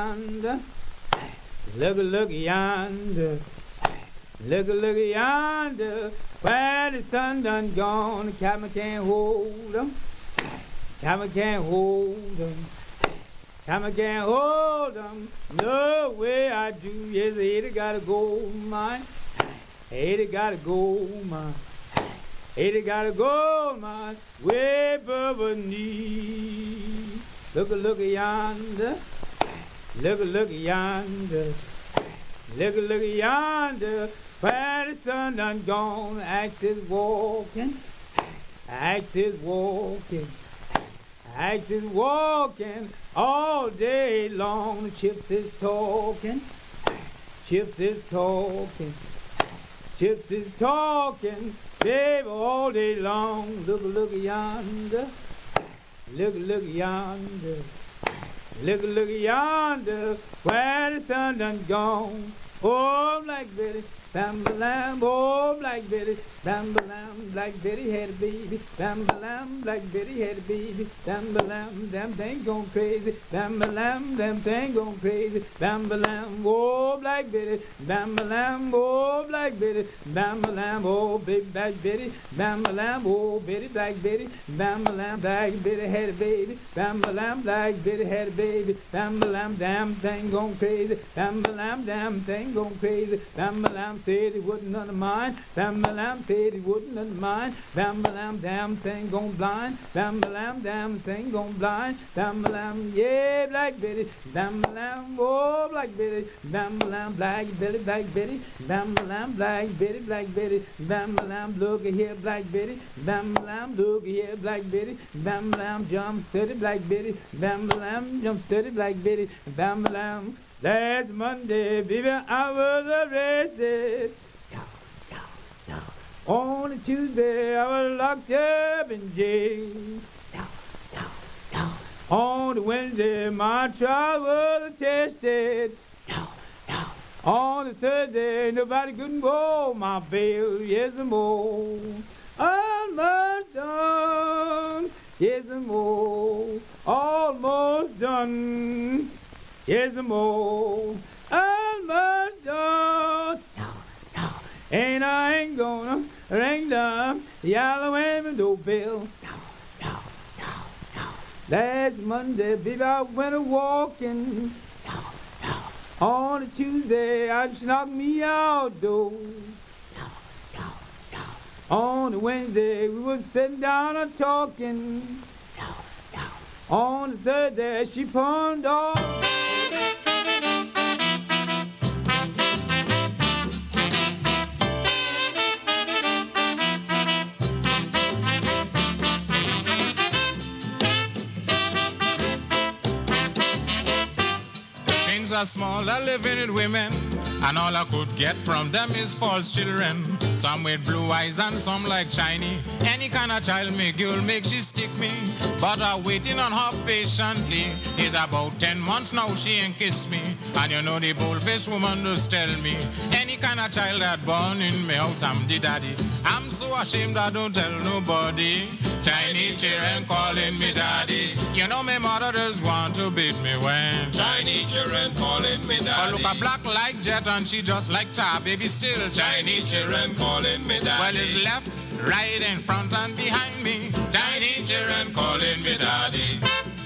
yonder. Look yonder. Look yonder. Where the sun done gone, the cabin can't hold 'em. Cabin can't hold 'em. Cabin can't hold 'em. No way I do. Yes, they got a gold mine. Hey, they got a gold mine. Hey, they got a gold mine way above knee. Look yonder. Look yonder. Look yonder. Where the sun done gone, axe is walking. Axe is walking. Axe is walking all day long. Chips is talking. Chips is talking. Chips is talking, baby, all day long. Look yonder. Look yonder. Look yonder, where the sun done gone. Oh, Black Betty, bam-ba-lam, oh, Black Betty, bam-ba-lam, Black Betty had a baby, bam-ba-lam, Black Betty had a baby, bam-ba-lam, them thing gone crazy, bam-ba-lam, them thing gone crazy, bam-ba-lam, oh, Black Betty, bam-ba-lam, oh, Black Betty, bam-ba-lam, oh, big Black Betty, bam-ba-lam, oh, Betty, Black Betty, bam-ba-lam, Black Betty had a baby, bam-ba-lam, Black Betty had a baby, bam-ba-lam, damn thing gone crazy, bam-ba-lam, damn thing gone crazy, bam-ba-lam, said he wouldn't none of mine, bam-ba-lam, said he wouldn't none of mine, bam-ba-lam, damn thing gone blind, bam-ba-lam, damn thing gone blind, bam-ba-lam, yeah, Black Betty, bam-ba-lam, oh, Black Betty, bam-ba-lam, Black Betty, Black Betty, bam-ba-lam, Black Betty, Black Betty, bam-ba-lam, look here, Black Betty, bam-ba-lam, look here, Black Betty, bam-ba-lam, jump steady, Black Betty, bam-ba-lam, jump steady, Black Betty, bam-ba-lam. Last Monday, baby, I was arrested. On a Tuesday, I was locked up in jail. On a Wednesday, my trial was attested. On a Thursday, nobody couldn't go my bail. Yes, more. Almost done. Yes, more. Almost done. Yes, more. Almost done. And I ain't gonna ring the yellow window bell. Last Monday, baby, I went a walking. On a Tuesday, I just knocked me outdoors. On a Wednesday, we was sitting down and talking. On a Thursday, she pawned off. Are small, are living with women, and all I could get from them is false children. Some with blue eyes and some like Chinese. Any kind of child make you'll make she stick me, but I'm waiting on her patiently. It's about 10 months now she ain't kissed me, and you know the bold-faced woman just tell me any kind of child that born in me house I'm the daddy. I'm so ashamed I don't tell nobody. Chinese children calling me daddy. You know my mother just want to beat me when Chinese children calling me daddy. Oh, look a black like jet and she just like tar, baby still Chinese children calling me daddy. Well, it's left, right, in front and behind me. Chinese children calling me daddy.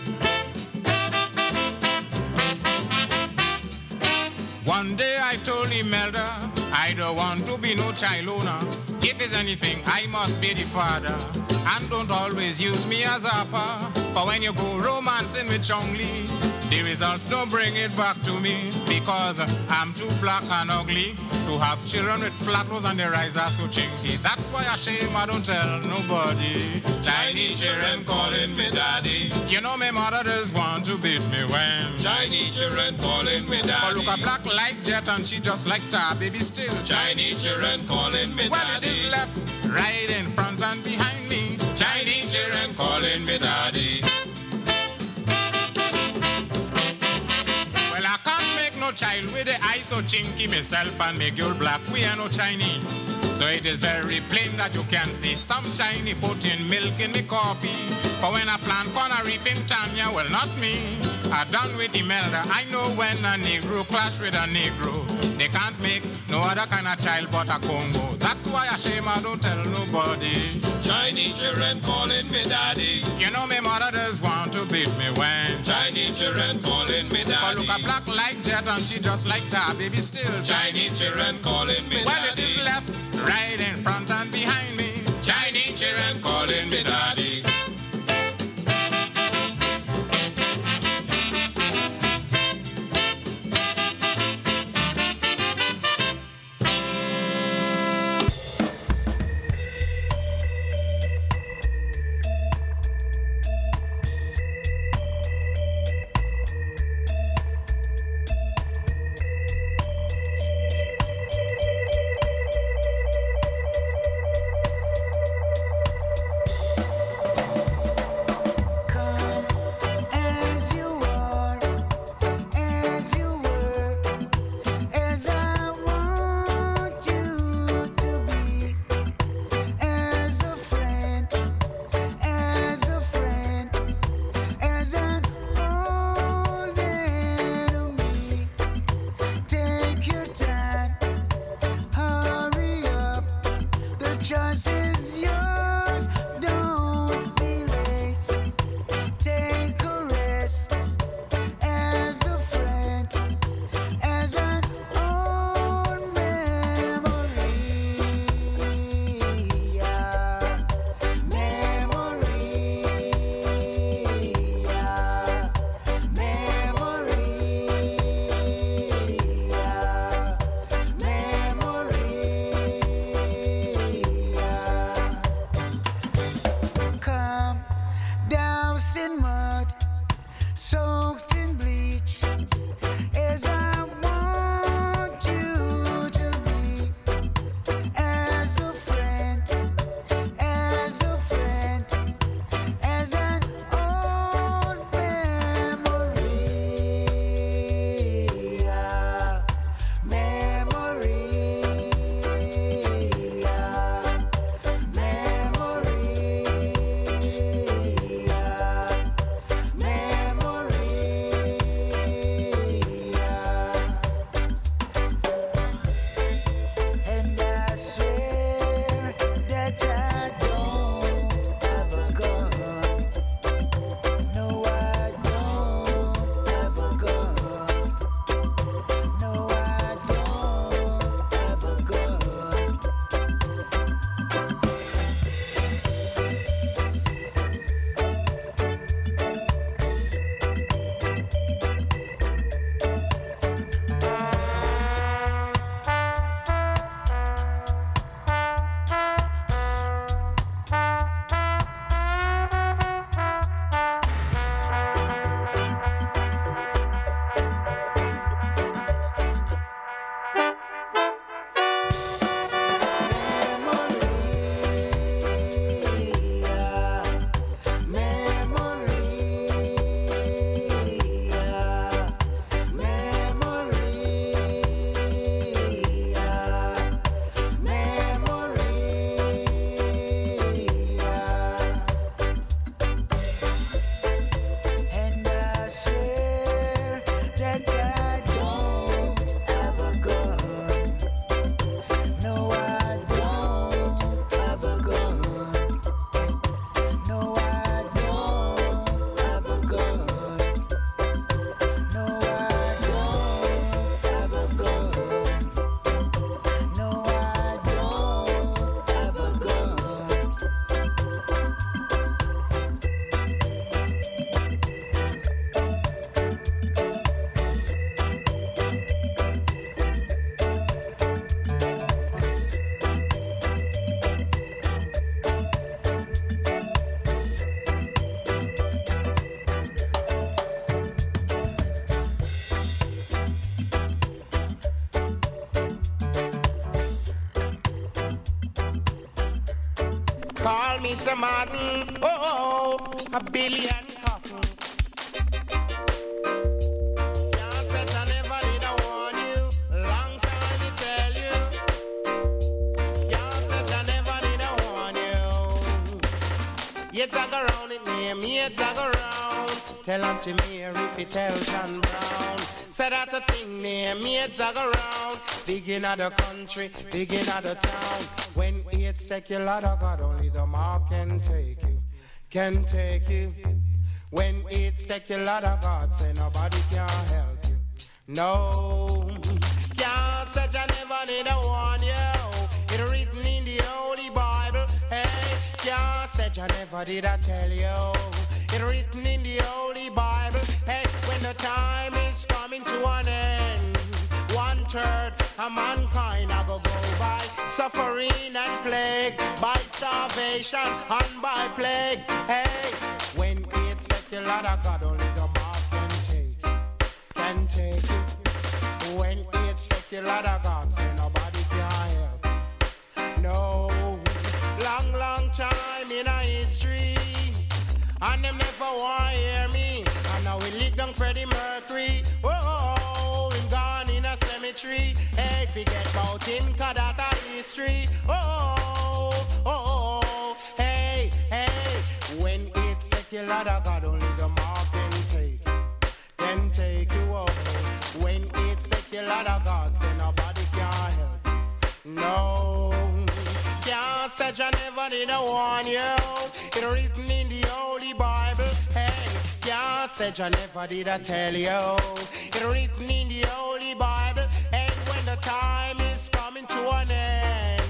One day I told Imelda, I don't want to be no child owner. If it's anything, I must be the father. And don't always use me as a pa. But when you go romancing with Chong Li, the results don't bring it back to me, because I'm too black and ugly to have children with flat nose and their eyes are so chinky. That's why I shame I don't tell nobody. Chinese children calling me daddy. You know my mother just want to beat me when Chinese children calling me daddy. Oh, look a black like jet and she just like tar, baby still Chinese children calling me daddy. Well, it is left, right, in front and behind me. Chinese children calling me daddy. Well, I can't make no child with the eyes so chinky myself and make you black. We are no Chinese. So it is very plain that you can see some Chinese putting milk in me coffee. But when I plant corn, I reap in Tanya, well, not me. I done with Imelda. I know when a Negro clash with a Negro, they can't make no other kind of child but a Congo. That's why I shame I don't tell nobody. Chinese children calling me daddy. You know my mother does want to beat me when Chinese children calling me daddy. But look a black like jet and she just like tar, baby still Chinese children calling me well, daddy. It is left, right in front and behind me. Chinese children calling me daddy. me some Martin, oh, a billion coffin. Can't say I never did I warn you, long time to tell you. Can't mates I go round. Tell Auntie Mary if you tell John Brown. Say that a thing near mates I go round. Big in the country, big in the town. When it's take you, Lord of God, only the mark can take you. Can take you. When it's take you, Lord of God, say nobody can help you. No, can't say I never need a warn you. It's written in the Holy Bible. Hey, can't say I never did I tell you. It's written in the Holy Bible. Hey, when the time is coming to an end, 1/3 of mankind I go by suffering and plague, by starvation and by plague. Hey, when it's take you, Lord of God, only the mark can take you. Can take you. When it's take you, Lord of God, say nobody can help. No, long time in a history, and them never want to hear me. And now we lick down Freddie Mercury. Oh, him gone in a cemetery. Hey, forget about him, cause that a history. Oh, hey. When it's take you, Lord of God, only the mark can take you. Can take you over. When it's take you, Lord of God, say nobody can help you. No, can't say I never did I warn you. It's written in the Holy Bible. Hey, can't say I never did I tell you. It's written in the Holy Bible. And when the time is coming to an end,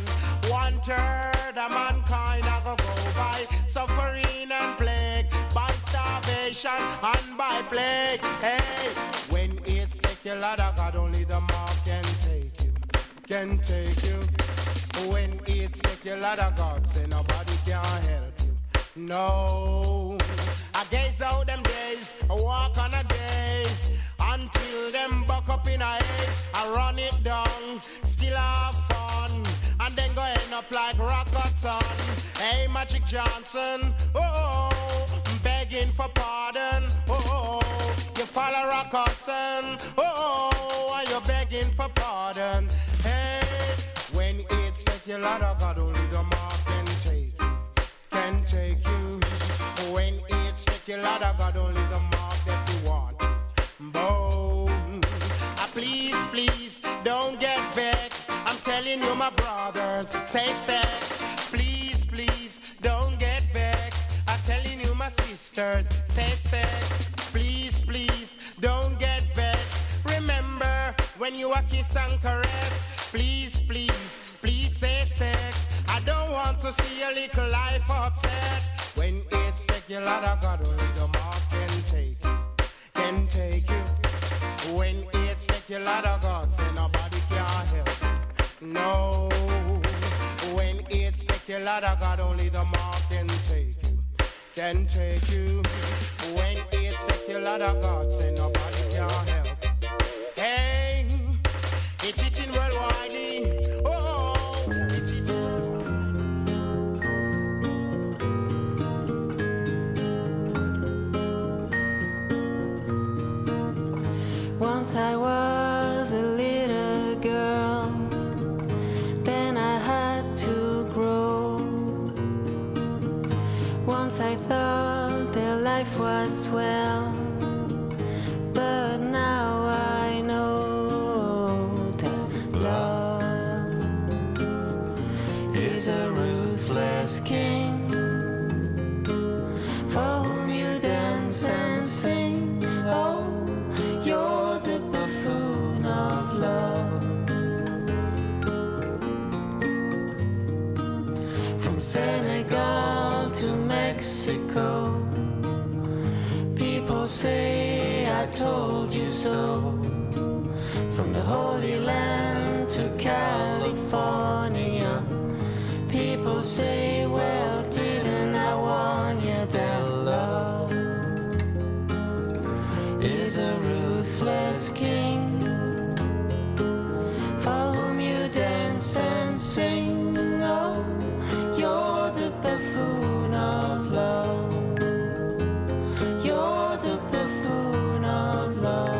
1/3 of mankind I go by suffering and plague, by starvation and by plague. Hey, when it's take you, Lord of God, only the mark can take you. Can take you. When it's take you, Lord of God, say nobody can help you. No, I gaze out them days, I walk on a gaze, until them buck up in a haze. I run it down, still have fun, and then go end up like Rocketson. Hey, Magic Johnson, oh, begging for pardon. Oh, you follow Rocketson. Oh, and you're begging for pardon. Hey, when it's take you, Lord of God, only the mark can take you. Can take you. When it's take you, Lord of God, only the mark that you want. Boom. Please, don't get vexed. I'm telling you, my brothers, safe sex. Please, don't get vexed. I'm telling you, my sisters, safe sex. Please, don't get vexed. Remember when you are kiss and caress. Please, safe sex. I don't want to see a little life upset. When it's take you, Lord of God, only the mark can take you. Can take you. When it's take you, Lord of God, say nobody can help you. No. When it's take you, Lord of God, only the mark can take you. Can take you. When it's take you, Lord of God, say nobody can help you. Hey, it's eating worldwide. Oh, it's eating. Once I was a little girl, then I had to grow. Once I thought that life was swell, but now I know that love is a ruthless king, for whom you dance and sing. Oh, you're the buffoon of love. From Senegal to Mexico, people say I told you so. From the Holy Land to California, people say, well, didn't I warn you that love is a ruthless king, for whom you dance and sing. Oh, you're the buffoon of love. You're the buffoon of love.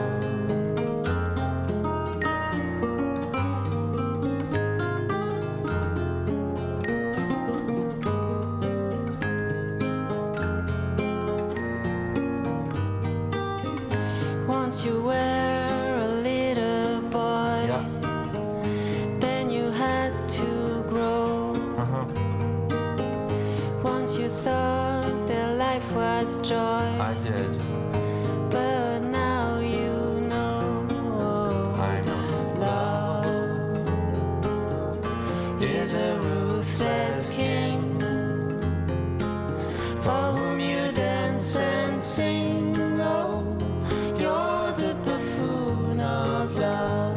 is joy. I did. But now you know. I know. Love is a ruthless king for whom you dance and sing. Oh, you're the buffoon of love.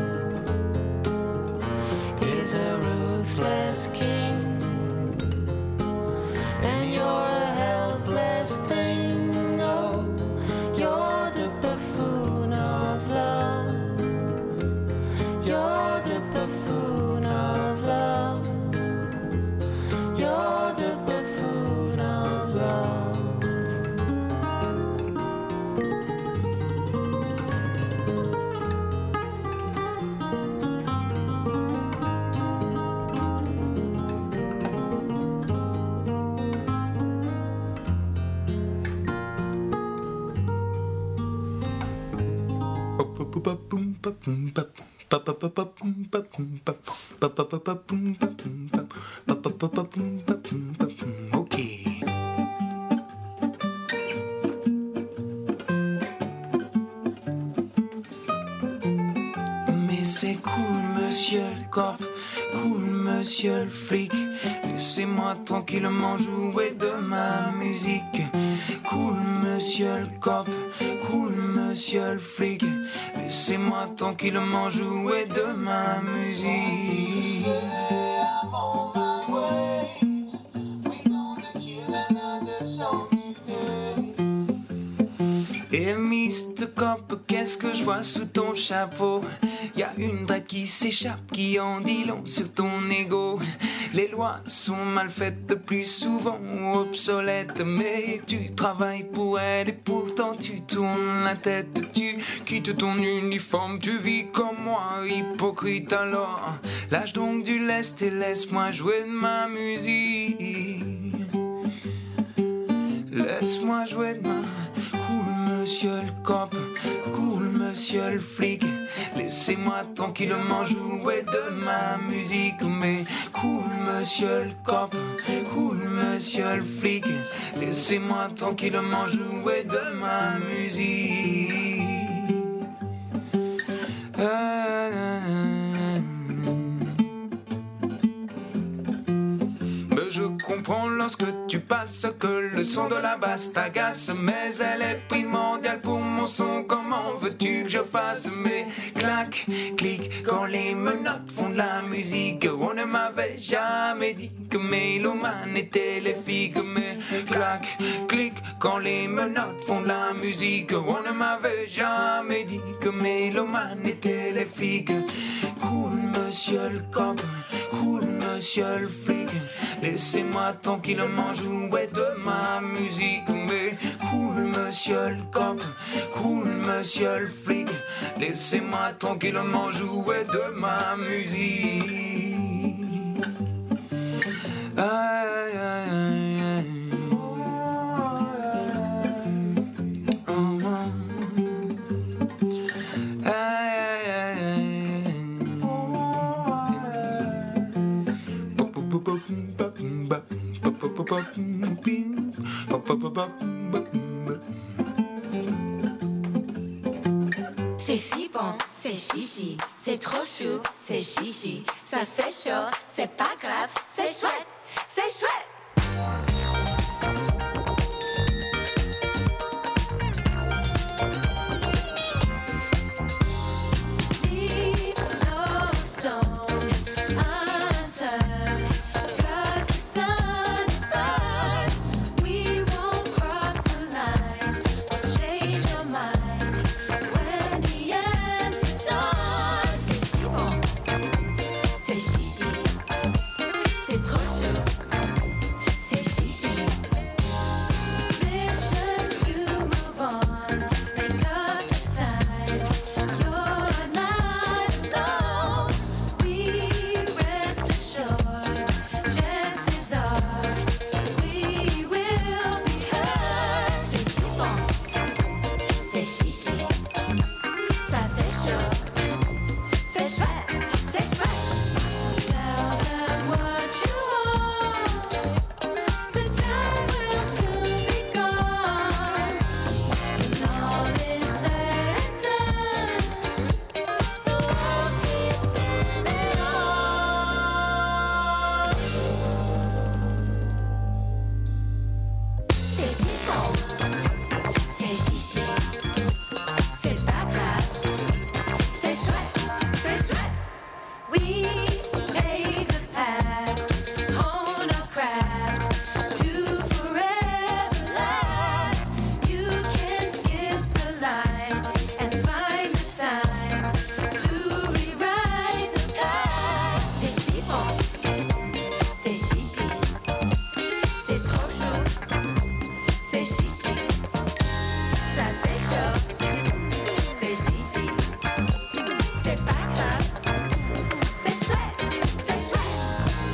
Is a ruthless king, and you're a helpless thing. Oh, you're the buffoon of love. You're the buffoon of love. You're the buffoon of love. Okay. Mais c'est cool, monsieur le cop, cool, monsieur le flic. Laissez-moi tranquillement jouer de ma musique. Cool, monsieur le cop, cool, monsieur le flic. Laissez-moi tranquillement jouer de ma musique. Et Mr. Cop, qu'est-ce que je vois sous ton chapeau? Y'a une drague qui s'échappe, qui en dit long sur ton ego. Les lois sont mal faites, de plus souvent obsolètes. Mais tu travailles pour elle et pourtant tu tournes la tête. Tu quittes ton uniforme, tu vis comme moi, hypocrite alors. Lâche donc du lest et laisse-moi jouer de ma musique. Laisse-moi jouer de ma... Cool monsieur le cop, cool monsieur le flic. Laissez-moi tranquillement jouer de ma musique. Mais cool monsieur le cop, cool monsieur le flic. Laissez-moi tranquillement jouer de ma musique. Je comprends lorsque tu passes que le son de la basse t'agace, mais elle est primordiale pour mon son. Comment veux-tu que je fasse mes clac, clic quand les menottes font de la musique? On ne m'avait jamais dit que mélomanes étaient les filles. Mais clac, clic quand les menottes font de la musique. On ne m'avait jamais dit que mélomanes étaient les filles. Cool monsieur le cop, cool monsieur le flic. Laissez-moi tranquillement jouer de ma musique. Mais cool monsieur le cop, cool monsieur le flic. Laissez-moi tranquillement jouer de ma musique. Aïe, aïe, aïe, aïe. C'est si bon, c'est chichi, c'est trop chou, c'est chichi. Ça c'est chaud, c'est pas grave, c'est chouette, c'est chouette.